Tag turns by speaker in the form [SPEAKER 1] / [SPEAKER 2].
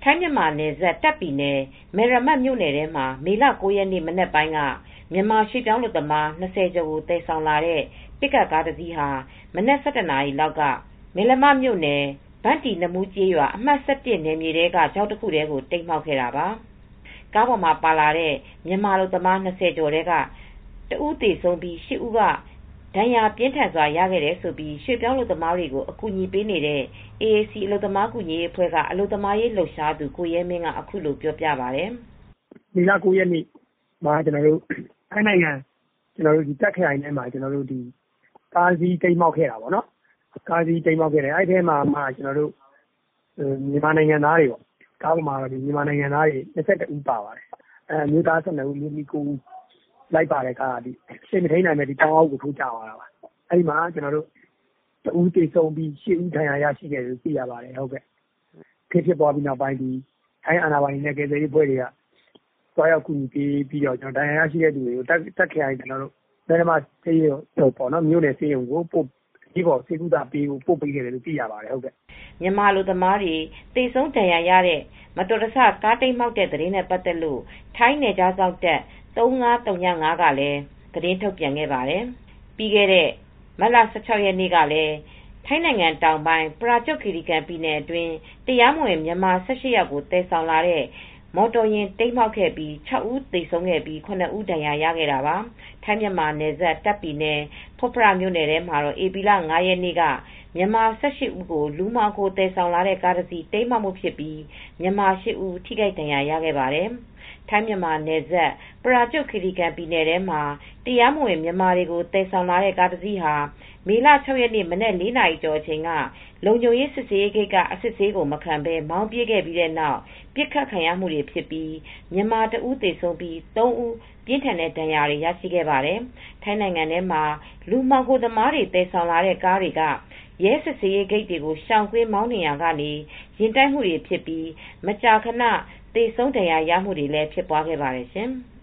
[SPEAKER 1] ထိုင်းမြန်မာနယ်စပ်တာ့ခ်ပြည်နယ်မယ်ရမတ်မြို့နယ်ထဲမှာမေလ 9 ရက်နေ့မနက်ပိုင်းကမြန်မာရွှေ့ပြောင်းအလုပ်သမား20ကျော်ကိုသယ်ဆောင်လာတဲ့ပစ်ကပ်ကားတစ်စီးဟာမနက် 11 နာရီလောက်ကမယ်လမမြို့နယ်ဘန့်တီနမူးကျေးရွာအမှတ် နယ်မြေထဲကချောင်းတခုထဲကိုတိမ်းမှောက်ခဲ့တာပါ။ကားပေါ်မှာပါလာတဲ့မြန်မာအလုပ်သမား20ကျော်ထဲကတဦးသေဆုံးပြီး8ဦးကဒဏ်ရာပြင်းထန်စွာရခဲ့တယ်လို့ရွှေ့ပြောင်းအလုပ်သမားတွေကိုအကူညီပေးနေတဲ့ AAC အလုပ်သမားကူညီရေးအဖွဲ့ကအလုပ်သမားရေးလှုပ်ရှားသူကိုရဲမင်းကအခုလိုပြောပြပါတယ်။
[SPEAKER 2] "မေလ 9 ရက်နေ့မှာထိုင်းနိုင်ငံတာ့ခ်ခရိုင်ထဲမှာကားတစ်စီးတိမ်းမှောက်ခဲ့တာပေါ့နော်။ကားတိမ်းမှောက်ခဲ့တယ်အဲဒီထဲမှာမြန်မာနိုင်ငံသားတွေကားပေါ်မှာမြန်မာနိုင်ငံသားတွေ21ဦးပါပါတယ်။အမျိုးသား12ဦးအမျိုးသမီး9ဦးလိုက်ပါတဲ့ကားကရှေ့မထိန်းနိုင်ပဲတောင်အောက်ကိုထိုးကျသွားတာပါ။အဲဒီမှာတဦးသေဆုံးပြီး8ဦးဒဏ်ရာရရှိခဲ့တယ်လို့သိရပါတယ်။အခင်းဖြစ်ပြီးနောက်ပိုင်းထိုင်းအာဏာပိုင်တွေနဲ့ကယ်ဆယ်ရေးအဖွဲ့တွေကသွားရောက်ကူညီပေးပြီးဒဏ်ရာရရှိတဲ့သူတွေကိုတာ့ခ်ခရိုင်မယ်လမမြို့နယ်ဆေးရုံကိုအရေးပေါ်ဆေးကုသပေးဖို့ပို့ပေးခဲ့တယ်လို့သိရပါတယ်။
[SPEAKER 1] " မြန်မာအလုပ်သမားတွေသေဆုံးဒဏ်ရာရတဲ့မတော်တဆကားတိမ်းမှောက်တဲ့သတင်းနဲ့ပတ်သက်လို့ထိုင်းနယ်ခြားစောင့်တပ်3505ကလည်းသတင်းထုတ်ပြန်ခဲ့ပါတယ်။ ပြီးခဲ့တဲ့မတ်လ 16 ရက်နေ့ကလည်းထိုင်းနိုင်ငံတောင်ပိုင်းပရာကျွတ်ခီရီကန်ပြည်နယ်အတွင်းတရားမဝင်မြန်မာ18ယောက်ကိုသယ်ဆောင်လာတဲ့မော်တော်ယာဉ်တိမ်းမှောက်ခဲ့ပြီး6ဦးသေဆုံးပြီး7ဦးဒဏ်ရာရခဲ့တာပါ။ထိုင်းမြန်မာနယ်စပ်တာ့ခ်ပြည်နယ်ဖွတ်ဖရမြို့နယ်ထဲမှာဧပြီလ 5 ရက်နေ့ကမြန်မာ18ဦးကိုလူမှောင်ခိုသယ်ဆောင်လာတဲ့ကားတစ်စီးတိမ်းမှောက်မှုဖြစ်ပြီးမြန်မာ8ဦးထိခိုက်ဒဏ်ရာရခဲ့ပါတယ်။ထိုင်းမြန်မာနယ်စပ်ပရာကျွတ်ခီရီကန်ပြည်နယ်ထဲမှာတရားမဝင်မြန်မာတွေကိုသယ်ဆောင်လာတဲ့ကားတစ်စီးဟာမေလ 6 ရက်နေ့မနက် 4 နာရီကျော်အချိန်ကလုံခြုံရေးစစ်ဆေးရေးဂိတ်ကအစစ်ဆေးကိုမခံဘဲမောင်းပြေးခဲ့ပြီးတဲ့နောက်ပစ်ခတ်ခံရမှုတွေဖြစ်ပြီးမြန်မာတစ်ဦးသေဆုံးပြီး3ဦးပြင်းထန်တဲ့ဒဏ်ရာတွေရရှိခဲ့ပါတယ်။ထိုင်းနိုင်ငံထဲမှာလူမှောင်ခိုသမားတွေသယ်ဆောင်လာတဲ့ကားတွေကရဲစစ်ဆေးရေးဂိတ်တွေကိုရှောင်ကွင်းမောင်းနှင်ရာကနေယာဉ်တိုက်မှုတွေဖြစ်ပြီးမကြာခဏသေဆုံးဒဏ်ရာရမှုတွေလည်းဖြစ်ပွားခဲ့ပါတယ်ရှင်။